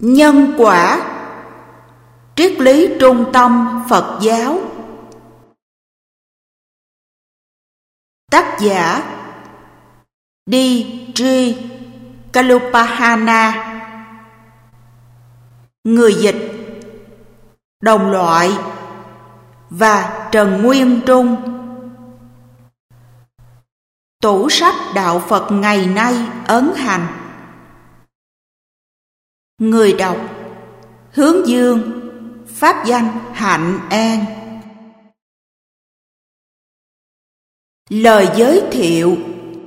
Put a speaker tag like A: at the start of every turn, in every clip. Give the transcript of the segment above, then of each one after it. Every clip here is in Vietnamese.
A: Nhân quả. Triết lý trung tâm Phật giáo. Tác giả D.G. Kalupahana. Người dịch Đồng Loại và Trần Nguyên Trung. Tủ sách Đạo Phật ngày nay ấn hành. Người đọc Hướng Dương. Pháp danh Hạnh An. Lời giới thiệu.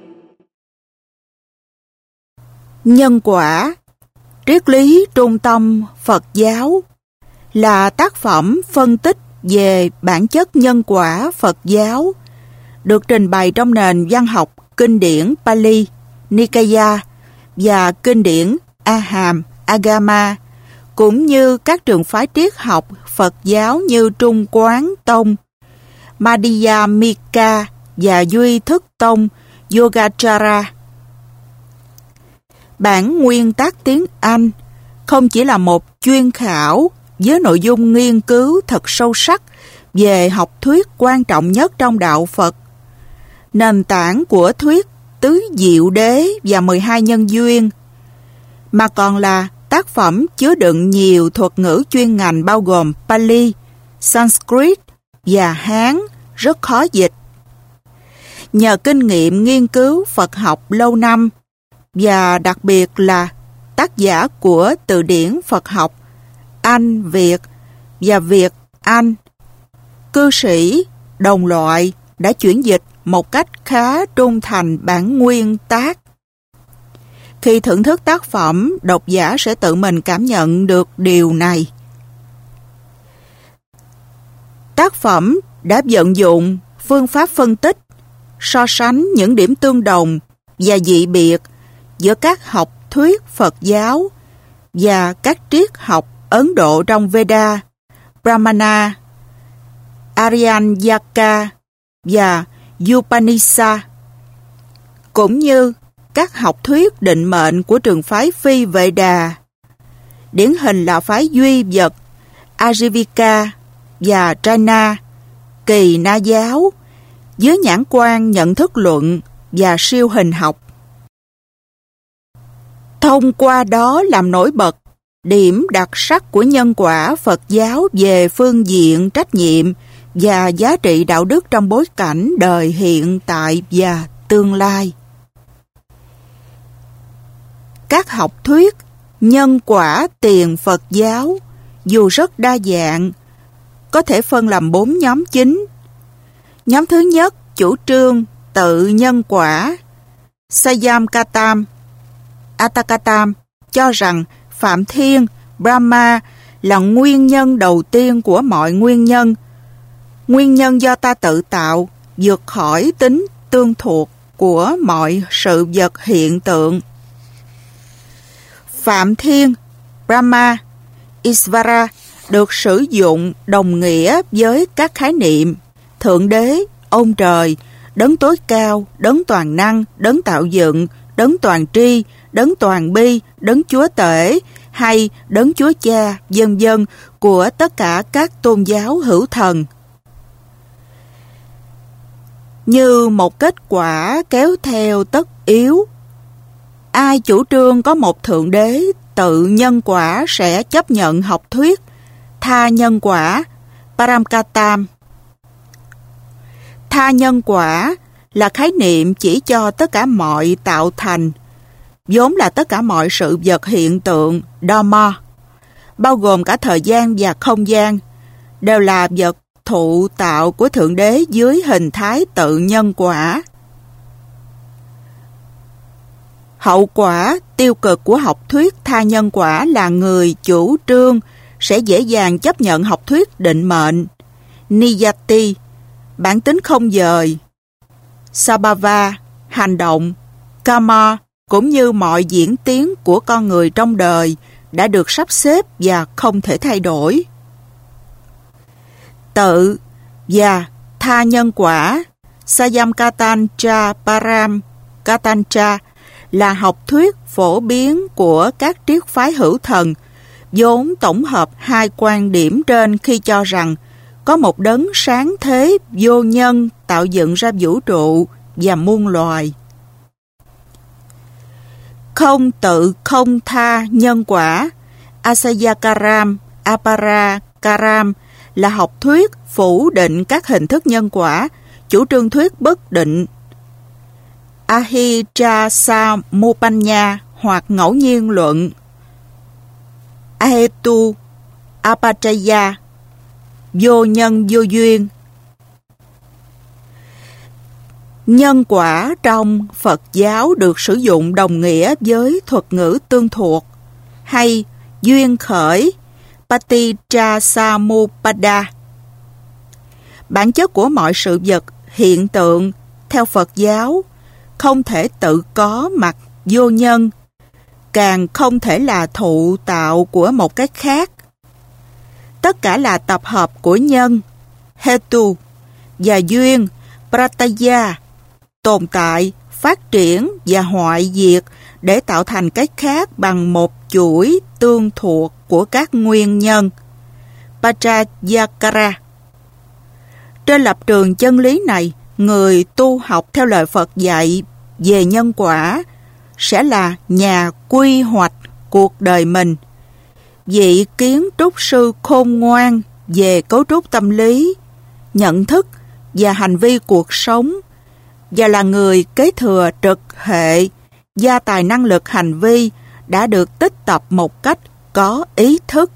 A: Nhân quả. Triết lý trung tâm Phật giáo là tác phẩm phân tích về bản chất nhân quả Phật giáo, được trình bày trong nền văn học kinh điển Pali, Nikaya và kinh điển A Hàm, Agama, cũng như các trường phái triết học Phật giáo như Trung Quán Tông, Madhyamika và Duy Thức Tông, Yogacara. Bản nguyên tác tiếng Anh không chỉ là một chuyên khảo với nội dung nghiên cứu thật sâu sắc về học thuyết quan trọng nhất trong đạo Phật, nền tảng của thuyết tứ diệu đế và 12 nhân duyên, mà còn là tác phẩm chứa đựng nhiều thuật ngữ chuyên ngành bao gồm Pali, Sanskrit và Hán rất khó dịch. Nhờ kinh nghiệm nghiên cứu Phật học lâu năm và đặc biệt là tác giả của từ điển Phật học Anh Việt và Việt Anh, cư sĩ Đồng Loại đã chuyển dịch một cách khá trung thành bản nguyên tác. Khi thưởng thức tác phẩm, độc giả sẽ tự mình cảm nhận được điều này. Tác phẩm đã vận dụng phương pháp phân tích, so sánh những điểm tương đồng và dị biệt giữa các học thuyết Phật giáo và các triết học Ấn Độ trong Veda, Brahmana, Aryanyaka và Upanishad, cũng như các học thuyết định mệnh của trường phái Phi Vệ Đà, điển hình là phái Duy Vật, Ajivika và Jaina, Kỳ Na giáo, dưới nhãn quan nhận thức luận và siêu hình học. Thông qua đó làm nổi bật điểm đặc sắc của nhân quả Phật giáo về phương diện trách nhiệm và giá trị đạo đức trong bối cảnh đời hiện tại và tương lai. Các học thuyết nhân quả tiền Phật giáo dù rất đa dạng, có thể phân làm 4 nhóm chính. Nhóm thứ nhất chủ trương tự nhân quả, Sayamkatam, Atakatam cho rằng Phạm Thiên, Brahma là nguyên nhân đầu tiên của mọi nguyên nhân. Nguyên nhân do ta tự tạo, vượt khỏi tính tương thuộc của mọi sự vật hiện tượng. Phạm Thiên, Brahma, Isvara được sử dụng đồng nghĩa với các khái niệm Thượng Đế, Ông Trời, Đấng Tối Cao, Đấng Toàn Năng, Đấng Tạo Dựng, Đấng Toàn Tri, Đấng Toàn Bi, Đấng Chúa Tể hay Đấng Chúa Cha, vân vân của tất cả các tôn giáo hữu thần. Như một kết quả kéo theo tất yếu, ai chủ trương có một Thượng Đế tự nhân quả sẽ chấp nhận học thuyết tha nhân quả, Paramkatam. Tha nhân quả là khái niệm chỉ cho tất cả mọi tạo thành, vốn là tất cả mọi sự vật hiện tượng, Dhamma, bao gồm cả thời gian và không gian, đều là vật thụ tạo của Thượng Đế dưới hình thái tự nhân quả. Hậu quả tiêu cực của học thuyết tha nhân quả là người chủ trương sẽ dễ dàng chấp nhận học thuyết định mệnh, Niyati, bản tính không dời, Sabhava, hành động, Karma, cũng như mọi diễn tiến của con người trong đời đã được sắp xếp và không thể thay đổi. Tự và tha nhân quả, Sayamkatancha Param Katancha, là học thuyết phổ biến của các triết phái hữu thần, vốn tổng hợp hai quan điểm trên khi cho rằng có một đấng sáng thế vô nhân tạo dựng ra vũ trụ và muôn loài. Không tự không tha nhân quả, Asayakaram Aparakaram là học thuyết phủ định các hình thức nhân quả, chủ trương thuyết bất định Ahijasamupanya hoặc ngẫu nhiên luận Ahetu Apachaya, vô nhân vô duyên. Nhân quả trong Phật giáo được sử dụng đồng nghĩa với thuật ngữ tương thuộc hay duyên khởi Paticcasamuppada. Bản chất của mọi sự vật, hiện tượng theo Phật giáo không thể tự có mặt vô nhân, càng không thể là thụ tạo của một cái khác. Tất cả là tập hợp của nhân, hetu, và duyên, prataya, tồn tại, phát triển và hoại diệt để tạo thành cái khác bằng một chuỗi tương thuộc của các nguyên nhân, Pachayakara. Trên lập trường chân lý này, người tu học theo lời Phật dạy về nhân quả sẽ là nhà quy hoạch cuộc đời mình, vị kiến trúc sư khôn ngoan về cấu trúc tâm lý, nhận thức và hành vi cuộc sống, và là người kế thừa trực hệ gia tài năng lực hành vi đã được tích tập một cách có ý thức.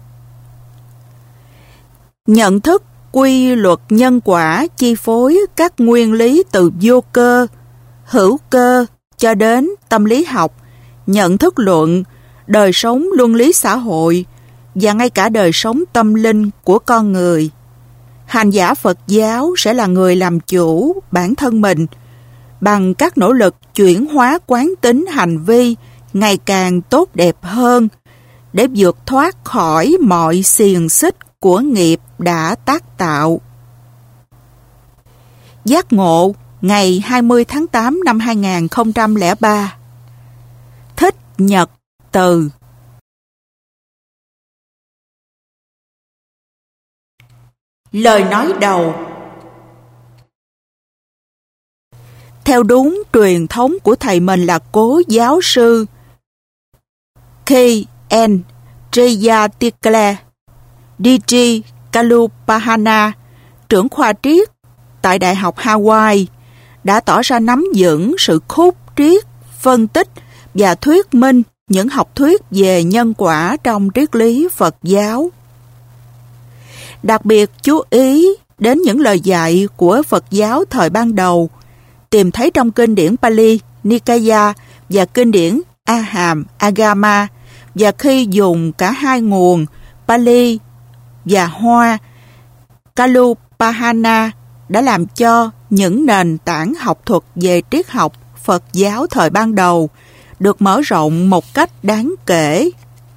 A: Nhận thức quy luật nhân quả chi phối các nguyên lý từ vô cơ, hữu cơ cho đến tâm lý học, nhận thức luận, đời sống luân lý xã hội và ngay cả đời sống tâm linh của con người. Hành giả Phật giáo sẽ là người làm chủ bản thân mình bằng các nỗ lực chuyển hóa quán tính hành vi ngày càng tốt đẹp hơn để vượt thoát khỏi mọi xiềng xích của nghiệp đã tác tạo. Giác ngộ ngày 20 tháng 8 năm 2003. Thích Nhật Từ. Lời nói đầu. Theo đúng truyền thống của thầy mình là cố giáo sư K.N. Triyatikle D.G. Kalupahana, trưởng khoa triết tại Đại học Hawaii, đã tỏ ra nắm vững sự khúc triết, phân tích và thuyết minh những học thuyết về nhân quả trong triết lý Phật giáo. Đặc biệt chú ý đến những lời dạy của Phật giáo thời ban đầu, tìm thấy trong kinh điển Pali Nikaya và kinh điển A Hàm Agama, và khi dùng cả hai nguồn Pali và Hoa, Kalupahana đã làm cho những nền tảng học thuật về triết học Phật giáo thời ban đầu được mở rộng một cách đáng kể.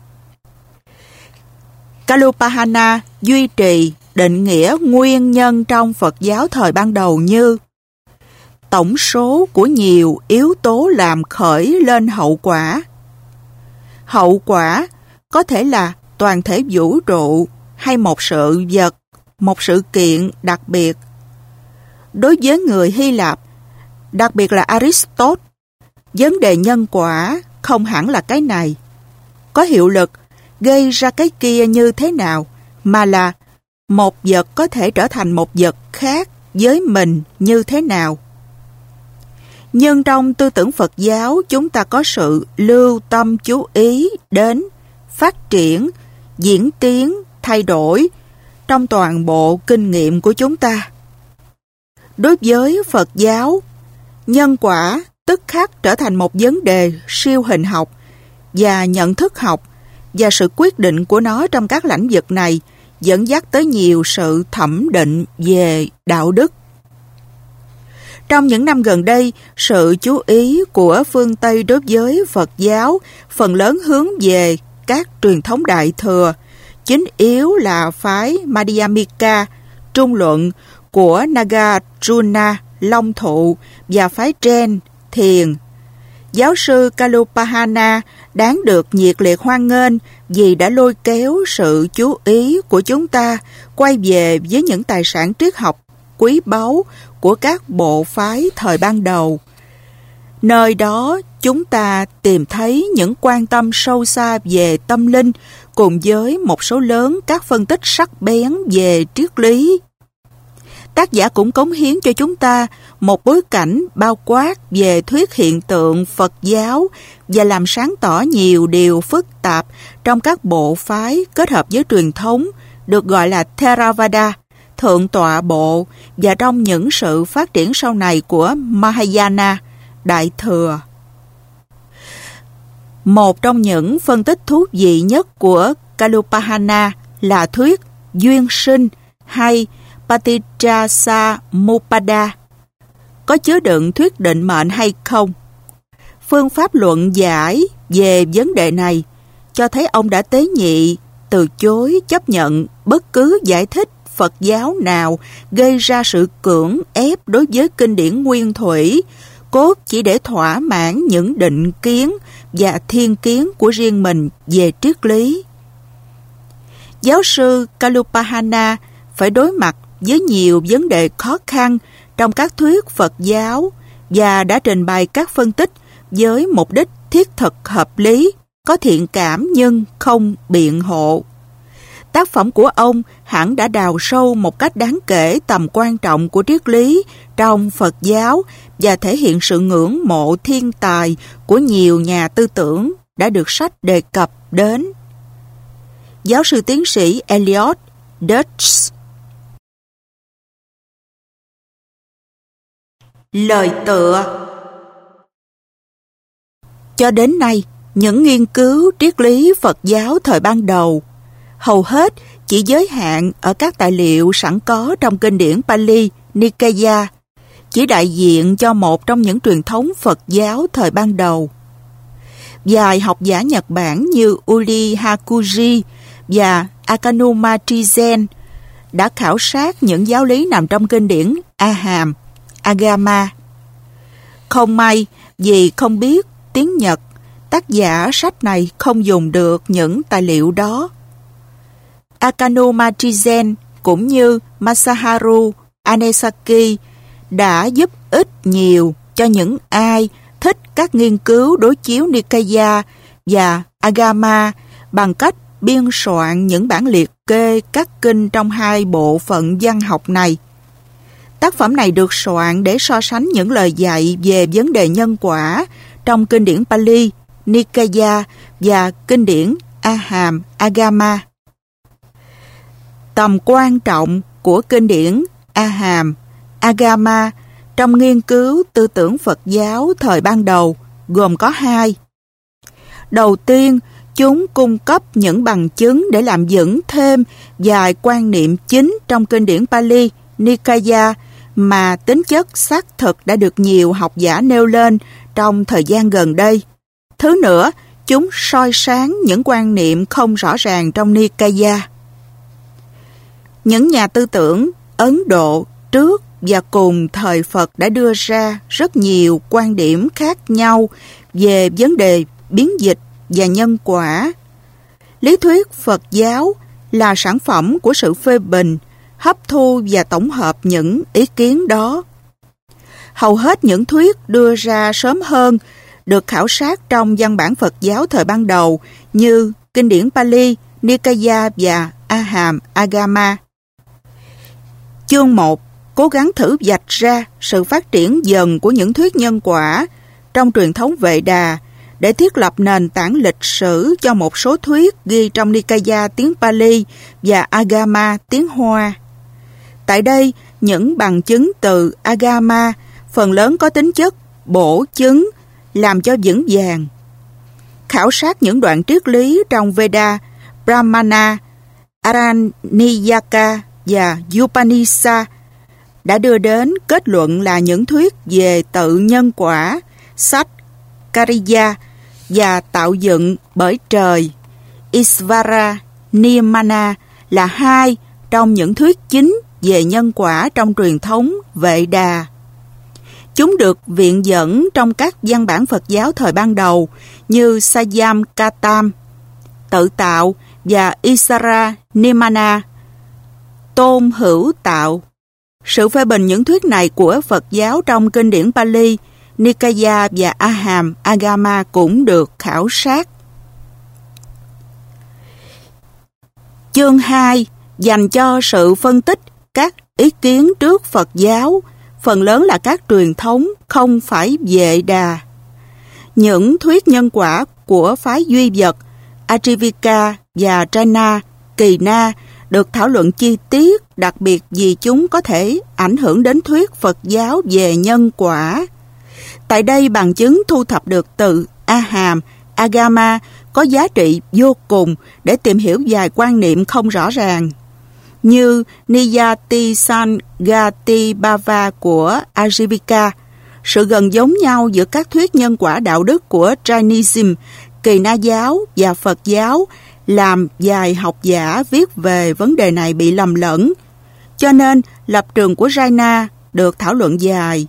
A: Kalupahana duy trì định nghĩa nguyên nhân trong Phật giáo thời ban đầu như tổng số của nhiều yếu tố làm khởi lên hậu quả. Hậu quả có thể là toàn thể vũ trụ hay một sự vật, một sự kiện đặc biệt. Đối với người Hy Lạp, đặc biệt là Aristotle, vấn đề nhân quả không hẳn là cái này có hiệu lực gây ra cái kia như thế nào, mà là một vật có thể trở thành một vật khác với mình như thế nào. Nhưng trong tư tưởng Phật giáo, chúng ta có sự lưu tâm chú ý đến phát triển, diễn tiến, thay đổi trong toàn bộ kinh nghiệm của chúng ta. Đối với Phật giáo, nhân quả tức khắc trở thành một vấn đề siêu hình học và nhận thức học, và sự quyết định của nó trong các lĩnh vực này dẫn dắt tới nhiều sự thẩm định về đạo đức. Trong những năm gần đây, sự chú ý của phương Tây đối với Phật giáo phần lớn hướng về các truyền thống Đại Thừa, chính yếu là phái Madhyamika, trung luận của Nagarjuna, Long Thụ, và phái Jain, Thiền. Giáo sư Kalupahana đáng được nhiệt liệt hoan nghênh vì đã lôi kéo sự chú ý của chúng ta quay về với những tài sản triết học quý báu của các bộ phái thời ban đầu. Nơi đó chúng ta tìm thấy những quan tâm sâu xa về tâm linh cùng với một số lớn các phân tích sắc bén về triết lý. Tác giả cũng cống hiến cho chúng ta một bối cảnh bao quát về thuyết hiện tượng Phật giáo và làm sáng tỏ nhiều điều phức tạp trong các bộ phái kết hợp với truyền thống được gọi là Theravada, Thượng tọa bộ, và trong những sự phát triển sau này của Mahayana, Đại Thừa. Một trong những phân tích thú vị nhất của Kalupahana là thuyết duyên sinh hay Paticcasamuppada. Có chứa đựng thuyết định mệnh hay không? Phương pháp luận giải về vấn đề này cho thấy ông đã tế nhị, từ chối chấp nhận bất cứ giải thích Phật giáo nào gây ra sự cưỡng ép đối với kinh điển nguyên thủy, cốt chỉ để thỏa mãn những định kiến và thiên kiến của riêng mình về triết lý. Giáo sư Kalupahana phải đối mặt với nhiều vấn đề khó khăn trong các thuyết Phật giáo và đã trình bày các phân tích với mục đích thiết thực hợp lý, có thiện cảm nhưng không biện hộ. Tác phẩm của ông hẳn đã đào sâu một cách đáng kể tầm quan trọng của triết lý trong Phật giáo và thể hiện sự ngưỡng mộ thiên tài của nhiều nhà tư tưởng đã được sách đề cập đến. Giáo sư tiến sĩ Elliot Dutch. Lời tựa. Cho đến nay, những nghiên cứu triết lý Phật giáo thời ban đầu hầu hết chỉ giới hạn ở các tài liệu sẵn có trong kinh điển Pali Nikaya, chỉ đại diện cho một trong những truyền thống Phật giáo thời ban đầu. Vài học giả Nhật Bản như Uri Hakuji và Akanuma Trizen đã khảo sát những giáo lý nằm trong kinh điển A Hàm, Agama. Không may vì không biết tiếng Nhật, tác giả sách này không dùng được những tài liệu đó. Akanuma Trizen cũng như Masaharu Anesaki đã giúp ích nhiều cho những ai thích các nghiên cứu đối chiếu Nikaya và Agama bằng cách biên soạn những bản liệt kê các kinh trong hai bộ phận văn học này. Tác phẩm này được soạn để so sánh những lời dạy về vấn đề nhân quả trong kinh điển Pali Nikaya và kinh điển A Hàm Agama. Tầm quan trọng của kinh điển A Hàm Agama trong nghiên cứu tư tưởng Phật giáo thời ban đầu gồm có hai. Đầu tiên, chúng cung cấp những bằng chứng để làm vững thêm vài quan niệm chính trong kinh điển Pali Nikaya mà tính chất xác thực đã được nhiều học giả nêu lên trong thời gian gần đây. Thứ nữa, chúng soi sáng những quan niệm không rõ ràng trong Nikaya. Những nhà tư tưởng Ấn Độ trước và cùng thời Phật đã đưa ra rất nhiều quan điểm khác nhau về vấn đề biến dịch và nhân quả. Lý thuyết Phật giáo là sản phẩm của sự phê bình, hấp thu và tổng hợp những ý kiến đó. Hầu hết những thuyết đưa ra sớm hơn được khảo sát trong văn bản Phật giáo thời ban đầu như kinh điển Pali Nikaya và A Hàm Agama. Chương 1 cố gắng thử vạch ra sự phát triển dần của những thuyết nhân quả trong truyền thống Vệ Đà để thiết lập nền tảng lịch sử cho một số thuyết ghi trong Nikaya tiếng Pali và Agama tiếng Hoa. Tại đây, những bằng chứng từ Agama phần lớn có tính chất bổ chứng, làm cho vững vàng. Khảo sát những đoạn triết lý trong Veda, Brahmana, Aranyaka và Upanishad đã đưa đến kết luận là những thuyết về tự nhân quả, sách, Kariya và tạo dựng bởi trời, Isvara, Nirmana là hai trong những thuyết chính về nhân quả trong truyền thống Vệ Đà. Chúng được viện dẫn trong các văn bản Phật giáo thời ban đầu như Sayam Katam, Tự Tạo và Isara Nimana, Tôn Hữu Tạo. Sự phê bình những thuyết này của Phật giáo trong kinh điển Pali, Nikaya và Aham Agama cũng được khảo sát. Chương 2 dành cho sự phân tích các ý kiến trước Phật giáo, phần lớn là các truyền thống, không phải Vệ Đà. Những thuyết nhân quả của phái duy vật, Ajivika và Jaina, Kỳ Na được thảo luận chi tiết, đặc biệt vì chúng có thể ảnh hưởng đến thuyết Phật giáo về nhân quả. Tại đây bằng chứng thu thập được từ Aham, Agama có giá trị vô cùng để tìm hiểu vài quan niệm không rõ ràng, như Niyati Sangati Bhava của Ajivika, sự gần giống nhau giữa các thuyết nhân quả đạo đức của Jainism, Kỳ Na giáo và Phật giáo làm vài học giả viết về vấn đề này bị lầm lẫn, cho nên lập trường của Jaina được thảo luận dài.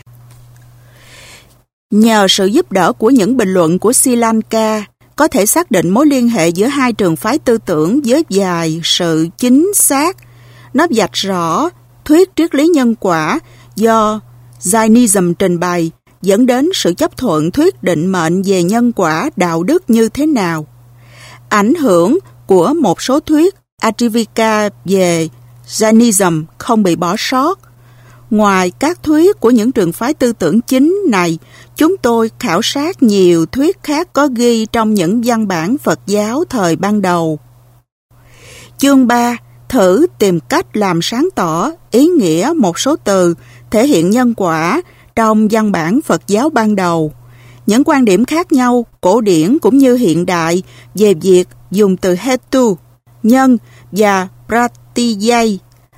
A: Nhờ sự giúp đỡ của những bình luận của Sri Lanka, có thể xác định mối liên hệ giữa hai trường phái tư tưởng với vài sự chính xác. Nó vạch rõ thuyết triết lý nhân quả do Jainism trình bày dẫn đến sự chấp thuận thuyết định mệnh về nhân quả đạo đức như thế nào. Ảnh hưởng của một số thuyết Ajivika về Jainism không bị bỏ sót. Ngoài các thuyết của những trường phái tư tưởng chính này, chúng tôi khảo sát nhiều thuyết khác có ghi trong những văn bản Phật giáo thời ban đầu. Chương 3 thử tìm cách làm sáng tỏ ý nghĩa một số từ thể hiện nhân quả trong văn bản Phật giáo ban đầu. Những quan điểm khác nhau, cổ điển cũng như hiện đại về việc dùng từ hetu, nhân và pratiyai,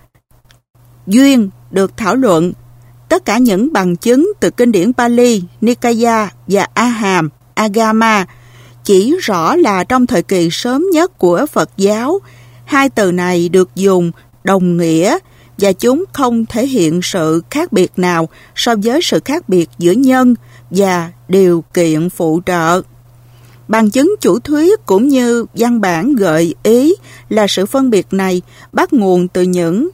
A: duyên được thảo luận. Tất cả những bằng chứng từ kinh điển Pali, Nikaya và Aham Agama chỉ rõ là trong thời kỳ sớm nhất của Phật giáo, hai từ này được dùng đồng nghĩa và chúng không thể hiện sự khác biệt nào so với sự khác biệt giữa nhân và điều kiện phụ trợ. Bằng chứng chủ thuyết cũng như văn bản gợi ý là sự phân biệt này bắt nguồn từ những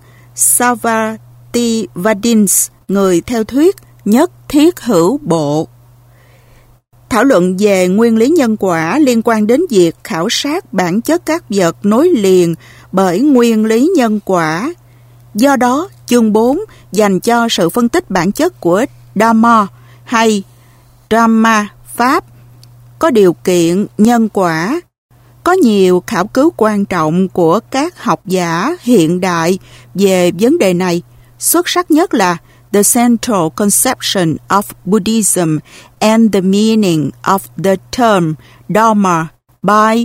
A: Sarvastivadins, người theo thuyết nhất thiết hữu bộ. Thảo luận về nguyên lý nhân quả liên quan đến việc khảo sát bản chất các vật nối liền bởi nguyên lý nhân quả. Do đó, chương 4 dành cho sự phân tích bản chất của Dhamma hay Dhamma Pháp có điều kiện nhân quả. Có nhiều khảo cứu quan trọng của các học giả hiện đại về vấn đề này. Xuất sắc nhất là The Central Conception of Buddhism and the Meaning of the Term Dharma by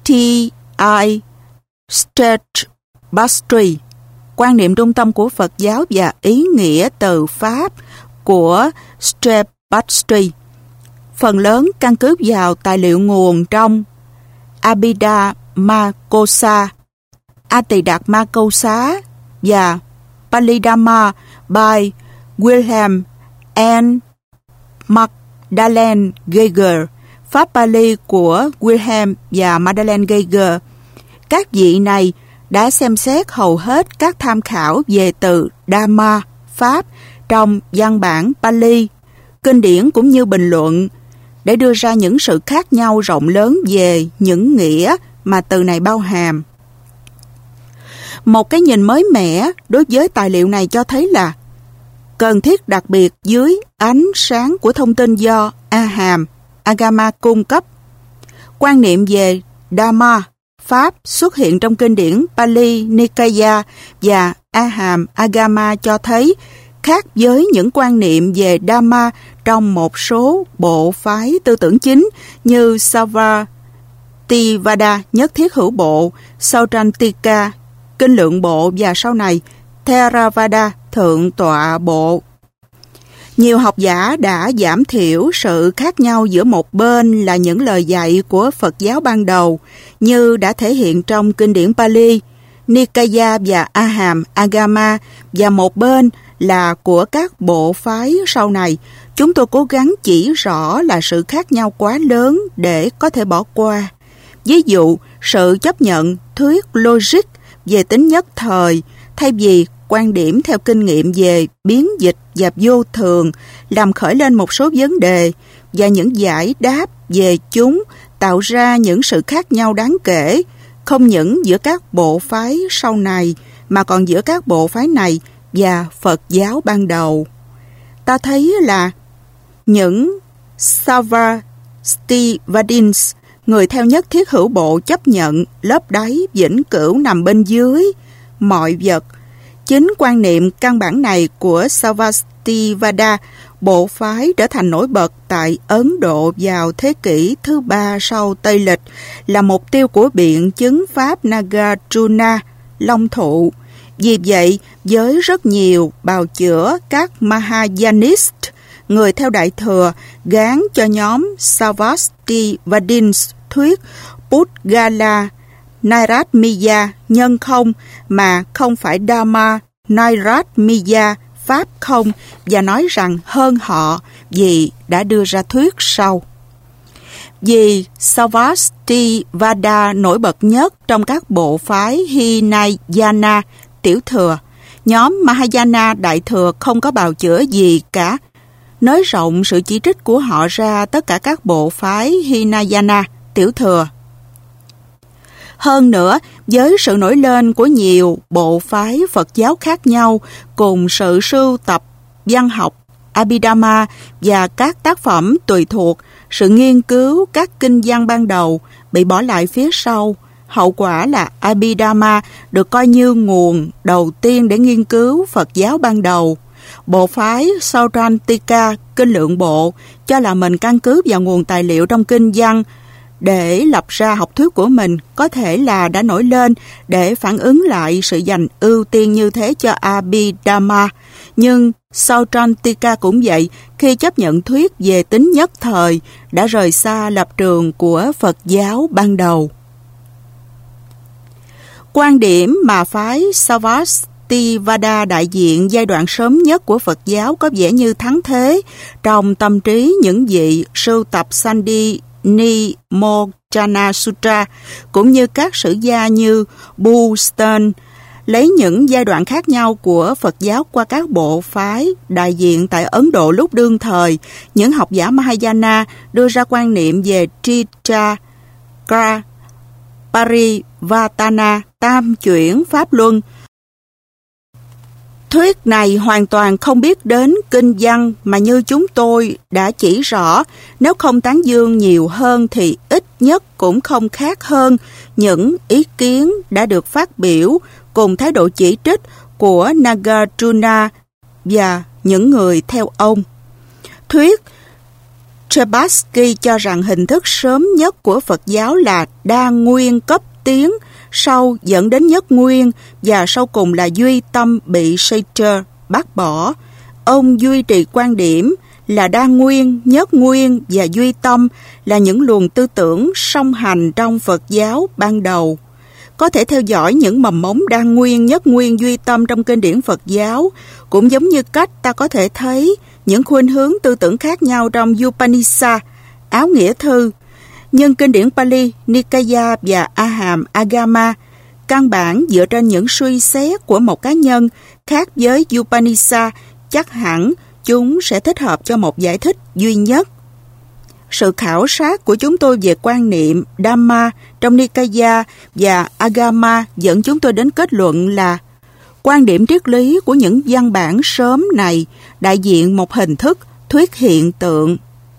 A: T.I. Strabastri, quan niệm trung tâm của Phật giáo và ý nghĩa từ Pháp của Strabastri. Phần lớn căn cứ vào tài liệu nguồn trong Abhidhammakosa, Atidakkamakosa và Palidhamma by Wilhelm and Magdalene Geiger, Pháp Pali của Wilhelm và Magdalene Geiger. Các vị này đã xem xét hầu hết các tham khảo về từ Dhamma, Pháp trong văn bản Pali, kinh điển cũng như bình luận để đưa ra những sự khác nhau rộng lớn về những nghĩa mà từ này bao hàm. Một cái nhìn mới mẻ đối với tài liệu này cho thấy là cần thiết đặc biệt dưới ánh sáng của thông tin do Aham Agama cung cấp. Quan niệm về Dhamma, Pháp xuất hiện trong kinh điển Pali Nikaya và Aham Agama cho thấy khác với những quan niệm về Dhamma trong một số bộ phái tư tưởng chính như Sarvastivada nhất thiết hữu bộ, Sautrantika kinh lượng bộ và sau này Theravada thượng tọa bộ. Nhiều học giả đã giảm thiểu sự khác nhau giữa một bên là những lời dạy của Phật giáo ban đầu như đã thể hiện trong kinh điển Pali, Nikaya và Aham Agama, và một bên là của các bộ phái sau này, chúng tôi cố gắng chỉ rõ là sự khác nhau quá lớn để có thể bỏ qua. Ví dụ, sự chấp nhận thuyết logic về tính nhất thời thay vì quan điểm theo kinh nghiệm về biến dịch và vô thường làm khởi lên một số vấn đề, và những giải đáp về chúng tạo ra những sự khác nhau đáng kể, không những giữa các bộ phái sau này mà còn giữa các bộ phái này và Phật giáo ban đầu. Ta thấy là những Sarvastivadins, người theo nhất thiết hữu bộ, chấp nhận lớp đáy vĩnh cửu nằm bên dưới mọi vật. Chính quan niệm căn bản này của Sarvastivada, bộ phái trở thành nổi bật tại Ấn Độ vào thế kỷ thứ 3 sau Tây Lịch, là mục tiêu của biện chứng pháp Nagarjuna, Long Thụ. Vì vậy, với rất nhiều bào chữa các Mahayanist, người theo Đại Thừa, gán cho nhóm Sarvastivadins thuyết Pudgala Nairatmiya, nhân không, mà không phải Dhamma Nairatmiya, pháp không, và nói rằng hơn họ vì đã đưa ra thuyết sau. Vì Sarvastivada nổi bật nhất trong các bộ phái Hinayana, tiểu thừa, nhóm Mahayana, đại thừa không có bào chữa gì cả, nới rộng sự chỉ trích của họ ra tất cả các bộ phái Hinayana, tiểu thừa. Hơn nữa, với sự nổi lên của nhiều bộ phái Phật giáo khác nhau cùng sự sưu tập văn học Abhidhamma và các tác phẩm tùy thuộc, sự nghiên cứu các kinh văn ban đầu bị bỏ lại phía sau. Hậu quả là Abhidhamma được coi như nguồn đầu tiên để nghiên cứu Phật giáo ban đầu. Bộ phái Sautrantika, kinh lượng bộ, cho là mình căn cứ vào nguồn tài liệu trong kinh văn để lập ra học thuyết của mình, có thể là đã nổi lên để phản ứng lại sự dành ưu tiên như thế cho Abhidhamma. Nhưng Sautrantika cũng vậy, khi chấp nhận thuyết về tính nhất thời, đã rời xa lập trường của Phật giáo ban đầu. Quan điểm mà phái Sarvastivada đại diện giai đoạn sớm nhất của Phật giáo có vẻ như thắng thế trong tâm trí những vị sưu tập Sandinimokkana Sutra, cũng như các sử gia như Booston, lấy những giai đoạn khác nhau của Phật giáo qua các bộ phái đại diện tại Ấn Độ lúc đương thời. Những học giả Mahayana đưa ra quan niệm về Trichakra Parivartana, tam chuyển pháp luân. Thuyết này hoàn toàn không biết đến kinh văn, mà như chúng tôi đã chỉ rõ, nếu không tán dương nhiều hơn thì ít nhất cũng không khác hơn những ý kiến đã được phát biểu cùng thái độ chỉ trích của Nagarjuna và những người theo ông. Thuyết Trebatsky cho rằng hình thức sớm nhất của Phật giáo là đa nguyên cấp tiến, sau dẫn đến nhất nguyên, và sau cùng là duy tâm bị Sartre bác bỏ. Ông duy trì quan điểm là đa nguyên, nhất nguyên và duy tâm là những luồng tư tưởng song hành trong Phật giáo ban đầu. Có thể theo dõi những mầm mống đa nguyên, nhất nguyên, duy tâm trong kinh điển Phật giáo, cũng giống như cách ta có thể thấy những khuynh hướng tư tưởng khác nhau trong Upanishad, áo nghĩa thư. Nhưng kinh điển Pali, Nikaya và Aham Agama căn bản dựa trên những suy xét của một cá nhân, khác với Upanishad, chắc hẳn chúng sẽ thích hợp cho một giải thích duy nhất. Sự khảo sát của chúng tôi về quan niệm Dhamma trong Nikaya và Agama dẫn chúng tôi đến kết luận là quan điểm triết lý của những văn bản sớm này đại diện một hình thức thuyết hiện tượng.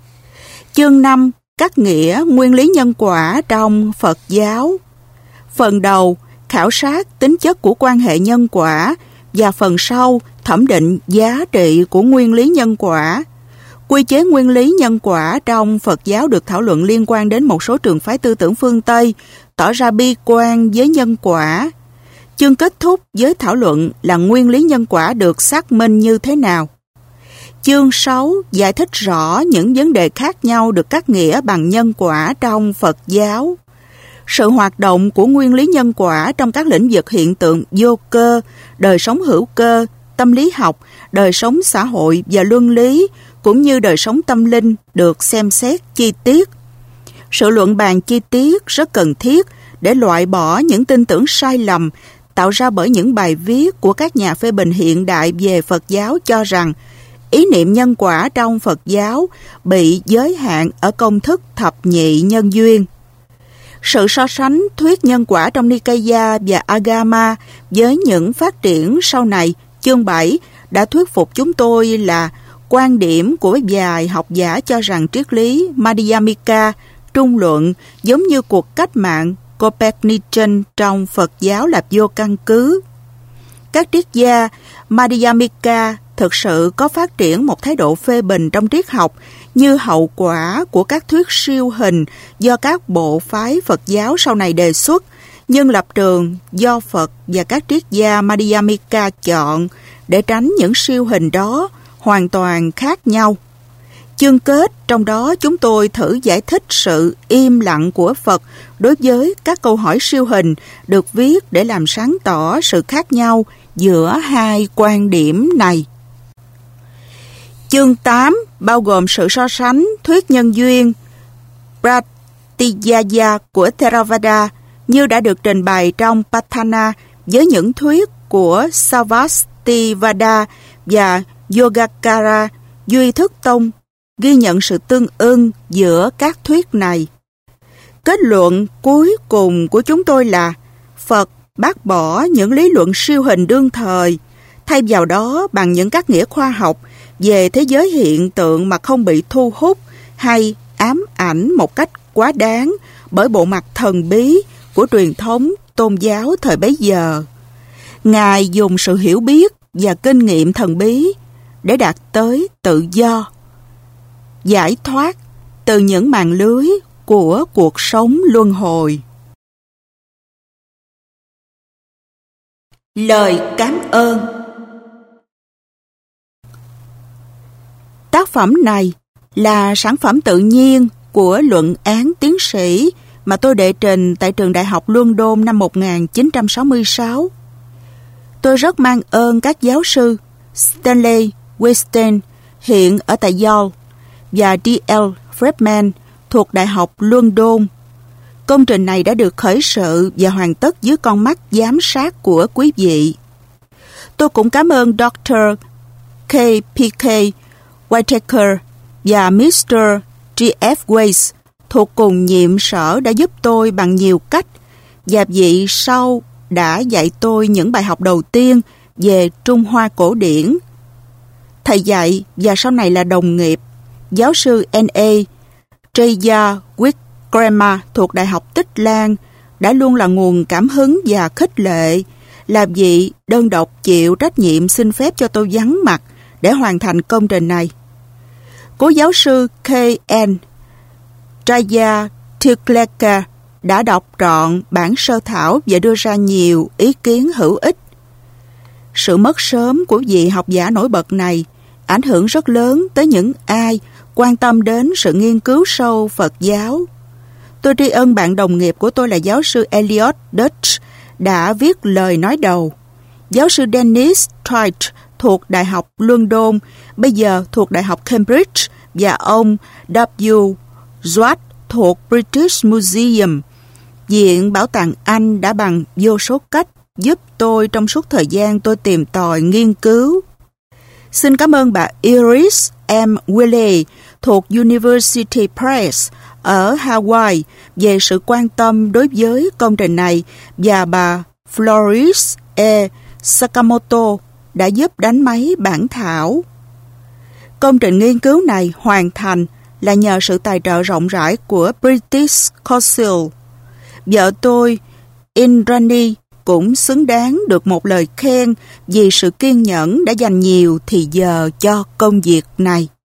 A: Chương 5. Các nghĩa nguyên lý nhân quả trong Phật giáo. Phần đầu, khảo sát tính chất của quan hệ nhân quả, và phần sau, thẩm định giá trị của nguyên lý nhân quả. Quy chế nguyên lý nhân quả trong Phật giáo được thảo luận liên quan đến một số trường phái tư tưởng phương Tây tỏ ra bi quan với nhân quả. Chương kết thúc với thảo luận là nguyên lý nhân quả được xác minh như thế nào. Chương 6 giải thích rõ những vấn đề khác nhau được cắt nghĩa bằng nhân quả trong Phật giáo. Sự hoạt động của nguyên lý nhân quả trong các lĩnh vực hiện tượng vô cơ, đời sống hữu cơ, tâm lý học, đời sống xã hội và luân lý, cũng như đời sống tâm linh được xem xét chi tiết. Sự luận bàn chi tiết rất cần thiết để loại bỏ những tin tưởng sai lầm tạo ra bởi những bài viết của các nhà phê bình hiện đại về Phật giáo cho rằng ý niệm nhân quả trong Phật giáo bị giới hạn ở công thức thập nhị nhân duyên. Sự so sánh thuyết nhân quả trong Nikaya và Agama với những phát triển sau này, chương 7, đã thuyết phục chúng tôi là quan điểm của vài học giả cho rằng triết lý Madhyamika, trung luận, giống như cuộc cách mạng Copernican trong Phật giáo là vô căn cứ. Các triết gia Madhyamika thực sự có phát triển một thái độ phê bình trong triết học như hậu quả của các thuyết siêu hình do các bộ phái Phật giáo sau này đề xuất, nhưng lập trường do Phật và các triết gia Madhyamika chọn để tránh những siêu hình đó hoàn toàn khác nhau. Chương kết trong đó chúng tôi thử giải thích sự im lặng của Phật đối với các câu hỏi siêu hình được viết để làm sáng tỏ sự khác nhau giữa hai quan điểm này. Chương 8 bao gồm sự so sánh thuyết nhân duyên Pratyaya của Theravada như đã được trình bày trong Patthana với những thuyết của Sarvastivada và Yogacara Duy Thức Tông, ghi nhận sự tương ưng giữa các thuyết này. Kết luận cuối cùng của chúng tôi là Phật bác bỏ những lý luận siêu hình đương thời, thay vào đó bằng những các nghĩa khoa học về thế giới hiện tượng mà không bị thu hút hay ám ảnh một cách quá đáng bởi bộ mặt thần bí của truyền thống tôn giáo thời bấy giờ. Ngài dùng sự hiểu biết và kinh nghiệm thần bí để đạt tới tự do, giải thoát từ những màn lưới của cuộc sống luân hồi. Lời cảm ơn. Tác phẩm này là sản phẩm tự nhiên của luận án tiến sĩ mà tôi đệ trình tại trường Đại học London năm 1966. Tôi rất mang ơn các giáo sư Stanley Weinstein hiện ở tại Yale và D.L. Friedman thuộc Đại học London. Công trình này đã được khởi sự và hoàn tất dưới con mắt giám sát của quý vị. Tôi cũng cảm ơn Dr. K.P.K. Whitaker và Mr. G.F. Weiss thuộc cùng nhiệm sở đã giúp tôi bằng nhiều cách, và vị sau đã dạy tôi những bài học đầu tiên về Trung Hoa cổ điển. Thầy dạy và sau này là đồng nghiệp, giáo sư N.A. Jaya Wickrama thuộc Đại học Tích Lan đã luôn là nguồn cảm hứng và khích lệ, là vị đơn độc chịu trách nhiệm xin phép cho tôi vắng mặt để hoàn thành công trình này. Cố giáo sư K.N. Jaya Tikleka đã đọc trọn bản sơ thảo và đưa ra nhiều ý kiến hữu ích. Sự mất sớm của vị học giả nổi bật này ảnh hưởng rất lớn tới những ai quan tâm đến sự nghiên cứu sâu Phật giáo. Tôi tri ân bạn đồng nghiệp của tôi là giáo sư Elliot Dutch đã viết lời nói đầu. Giáo sư Dennis Tright thuộc Đại học London, bây giờ thuộc Đại học Cambridge, và ông W. Swart thuộc British Museum. Viện Bảo tàng Anh đã bằng vô số cách giúp tôi trong suốt thời gian tôi tìm tòi nghiên cứu. Xin cảm ơn bà Iris M. Willey thuộc University Press ở Hawaii về sự quan tâm đối với công trình này, và bà Floris E. Sakamoto đã giúp đánh máy bản thảo. Công trình nghiên cứu này hoàn thành là nhờ sự tài trợ rộng rãi của British Council. Vợ tôi, Indrani, cũng xứng đáng được một lời khen vì sự kiên nhẫn đã dành nhiều thì giờ cho công việc này.